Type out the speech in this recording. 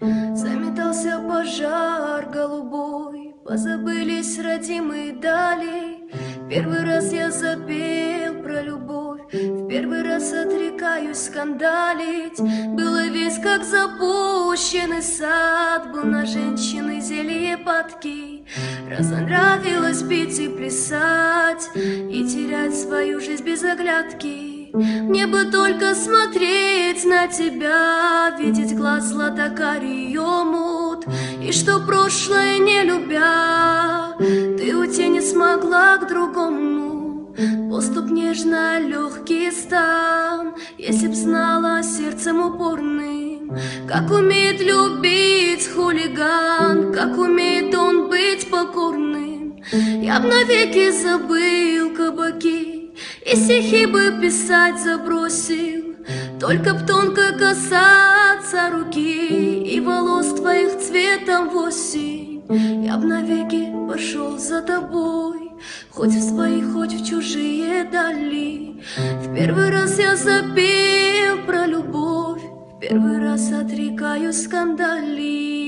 Заметался пожар голубой, позабылись родимые дали. Первый раз я запел про любовь, в первый раз отрекаюсь скандалить. Было весь как запущенный сад, был на женщины зелье падки. Разонравилось пить и плясать, и терять свою жизнь без оглядки. Мне бы только смотреть на тебя, видеть глаз златокарий омут, и что прошлое не любя, ты уйти не смогла к другому. Поступ нежно, легкий стан, если б знала сердцем упорным, как умеет любить хулиган, как умеет он быть покорным. Я б навеки забыл кабаки, и стихи бы писать забросил, только б тонко касаться руки и волос твоих цветом в осень. Я б навеки пошел за тобой, хоть в свои, хоть в чужие дали. В первый раз я запел про любовь, в первый раз отрекаюсь скандалить.